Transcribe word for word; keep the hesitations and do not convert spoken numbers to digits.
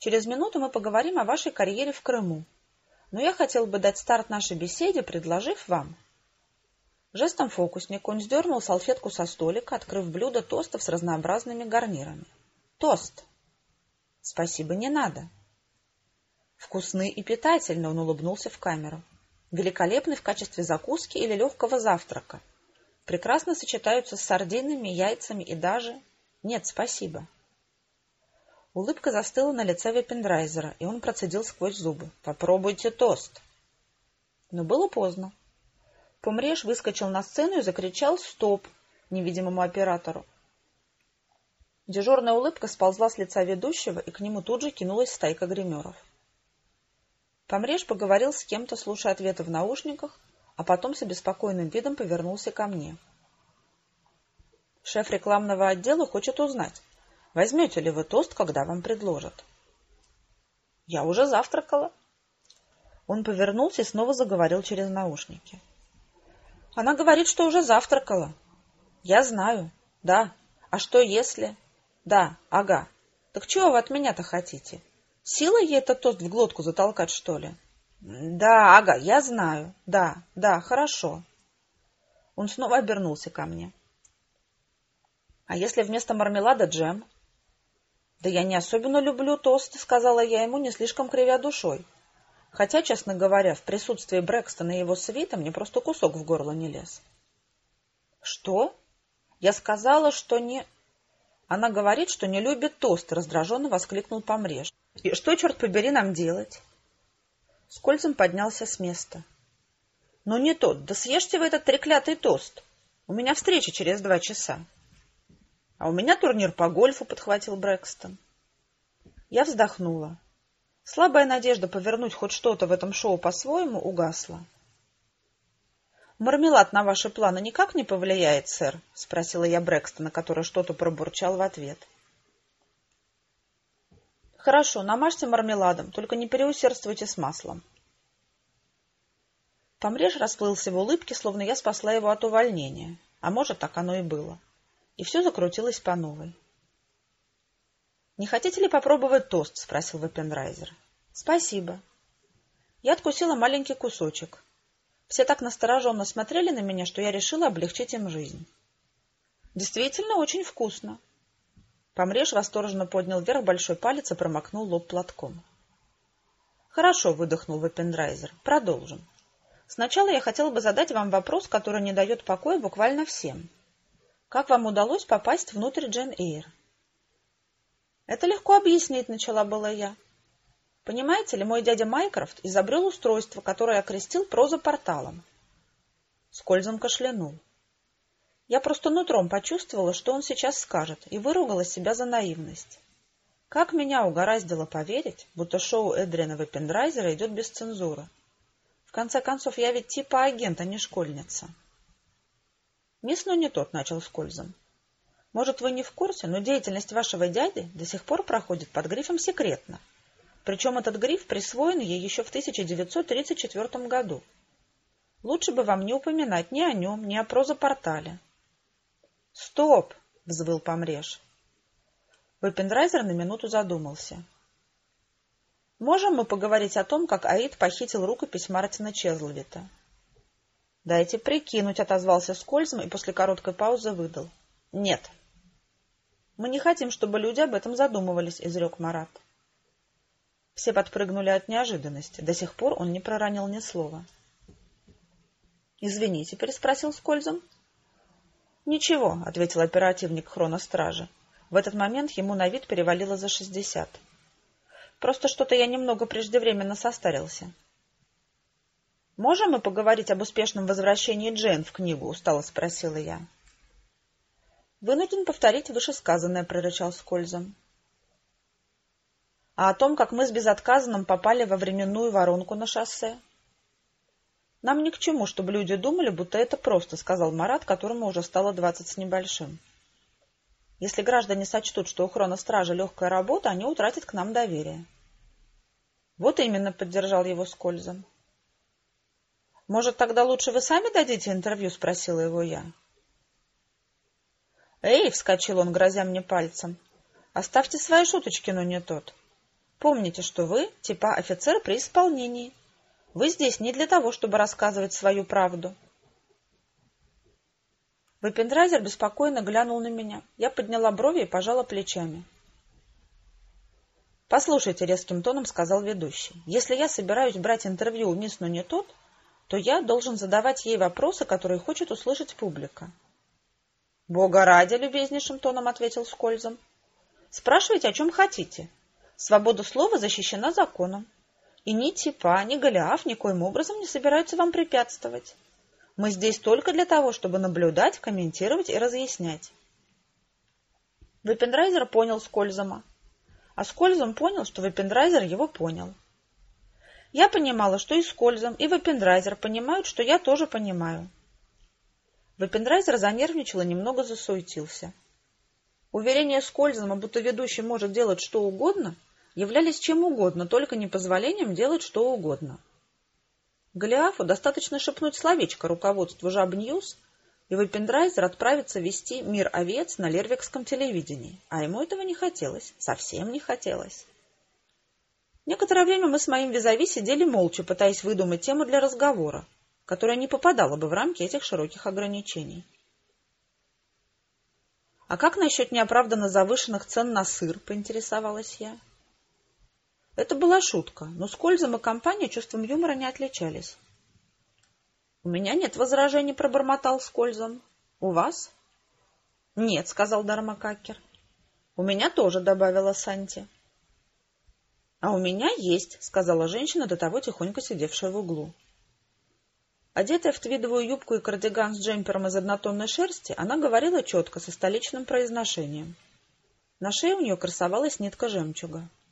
Через минуту мы поговорим о вашей карьере в Крыму. Но я хотел бы дать старт нашей беседе, предложив вам...» Жестом фокусника он сдернул салфетку со столика, открыв блюдо тостов с разнообразными гарнирами. «Тост!» «Спасибо, не надо». «Вкусный и питательный», — он улыбнулся в камеру. «Великолепный в качестве закуски или легкого завтрака. Прекрасно сочетаются с сардинами, яйцами и даже... Нет, спасибо». Улыбка застыла на лице Веппендрайзера, и он процедил сквозь зубы: «Попробуйте тост». Но было поздно. Помреш выскочил на сцену и закричал «Стоп!» невидимому оператору. Дежурная улыбка сползла с лица ведущего, и к нему тут же кинулась стайка гримеров. Помреш поговорил с кем-то, слушая ответы в наушниках, а потом с обеспокоенным видом повернулся ко мне. «Шеф рекламного отдела хочет узнать, возьмете ли вы тост, когда вам предложат?» «Я уже завтракала». Он повернулся и снова заговорил через наушники. «Она говорит, что уже завтракала». «Я знаю. Да. А что если...» «Да. Ага. Так чего вы от меня-то хотите? Силой ей этот тост в глотку затолкать, что ли?» «Да. Ага. Я знаю. Да. Да. Хорошо». Он снова обернулся ко мне. «А если вместо мармелада джем?» «Да я не особенно люблю тосты», — сказала я ему, не слишком кривя душой. Хотя, честно говоря, в присутствии Брэкстона и его свита мне просто кусок в горло не лез. «Что?» «Я сказала, что не...» «Она говорит, что не любит тост», — раздраженно воскликнул Помреш. «И что, черт побери, нам делать?» Скользом поднялся с места. «Ну не тот, да съешьте вы этот треклятый тост. У меня встреча через два часа». «А у меня турнир по гольфу», — подхватил Брэкстон. Я вздохнула. Слабая надежда повернуть хоть что-то в этом шоу по-своему угасла. «Мармелад на ваши планы никак не повлияет, сэр?» — спросила я Брэкстона, который что-то пробурчал в ответ. «Хорошо, намажьте мармеладом, только не переусердствуйте с маслом». Помреш расплылся в улыбке, словно я спасла его от увольнения. А может, так оно и было. И все закрутилось по новой. «Не хотите ли попробовать тост?» — спросил Веппендрайзер. «Спасибо». Я откусила маленький кусочек. Все так настороженно смотрели на меня, что я решила облегчить им жизнь. «Действительно очень вкусно». Помреш восторженно поднял вверх большой палец и промокнул лоб платком. «Хорошо», — выдохнул Веппендрайзер. «Продолжим. Сначала я хотела бы задать вам вопрос, который не дает покоя буквально всем. Как вам удалось попасть внутрь Джейн Эйр?» «Это легко объяснить», — начала была я. «Понимаете ли, мой дядя Майкрофт изобрел устройство, которое окрестил прозапорталом». Скользом кашлянул. Я просто нутром почувствовала, что он сейчас скажет, и выругала себя за наивность. Как меня угораздило поверить, будто шоу Эдриана Веппендрайзера идет без цензуры. В конце концов, я ведь типа агент, а не школьница. «Мисс, но не тот», — начал Скользом. «Может, вы не в курсе, но деятельность вашего дяди до сих пор проходит под грифом «секретно». Причем этот гриф присвоен ей еще в тысяча девятьсот тридцать четвёртом году. Лучше бы вам не упоминать ни о нем, ни о прозапортале». «Стоп!» — взвыл Помреш. Веппендрайзер на минуту задумался. «Можем мы поговорить о том, как Аид похитил рукопись Мартина Чезлвита?» «Дайте прикинуть», — отозвался Скользом и после короткой паузы выдал. «Нет». «Мы не хотим, чтобы люди об этом задумывались», — изрек Марат. Все подпрыгнули от неожиданности. До сих пор он не проронил ни слова. «Извините», — переспросил Скользом. «Ничего», — ответил оперативник хроностражи. В этот момент ему на вид перевалило за шестьдесят. «Просто что-то я немного преждевременно состарился». «Можем мы поговорить об успешном возвращении Джейн в книгу?» — устало спросила я. «Вынужден повторить вышесказанное», — прорычал Скользом. «А о том, как мы с Безотказанным попали во временную воронку на шоссе?» «Нам ни к чему, чтобы люди думали, будто это просто», — сказал Марат, которому уже стало двадцать с небольшим. «Если граждане сочтут, что у хроностража легкая работа, они утратят к нам доверие». «Вот именно», — поддержал его Скользом. «Может, тогда лучше вы сами дадите интервью?» — спросила его я. «Эй!» — вскочил он, грозя мне пальцем. «Оставьте свои шуточки, но не тот. Помните, что вы, типа офицер при исполнении. Вы здесь не для того, чтобы рассказывать свою правду. Выпендрайзер беспокойно глянул на меня. Я подняла брови и пожала плечами. «Послушайте», — резким тоном сказал ведущий, — «если я собираюсь брать интервью у мисс Нунитот, то я должен задавать ей вопросы, которые хочет услышать публика». «Бога ради», — любезнейшим тоном ответил Скользом. «Спрашивайте, о чем хотите. Свобода слова защищена законом. И ни Типа, ни Голиаф никоим образом не собираются вам препятствовать. Мы здесь только для того, чтобы наблюдать, комментировать и разъяснять». Выпендрайзер понял Скользома, а Скользом понял, что Выпендрайзер его понял. Я понимала, что и Скользом, и Выпендрайзер понимают, что я тоже понимаю. Выпендрайзер занервничал и немного засуетился. Уверения Скользома, будто ведущий может делать что угодно, являлись чем угодно, только не позволением делать что угодно. Голиафу достаточно шепнуть словечко руководству Жаб-Ньюс, и Выпендрайзер отправится вести мир овец на лервикском телевидении, а ему этого не хотелось, совсем не хотелось. Некоторое время мы с моим визави сидели молча, пытаясь выдумать тему для разговора, которая не попадала бы в рамки этих широких ограничений. «А как насчет неоправданно завышенных цен на сыр?» — поинтересовалась я. Это была шутка, но Скользом и компания чувством юмора не отличались. «У меня нет возражений», — пробормотал Скользом. «У вас?» «Нет», — сказал Дармакакер. «У меня тоже», — добавила Санти. «А у меня есть», — сказала женщина, до того тихонько сидевшая в углу. Одетая в твидовую юбку и кардиган с джемпером из однотонной шерсти, она говорила четко, со столичным произношением. На шее у нее красовалась нитка жемчуга.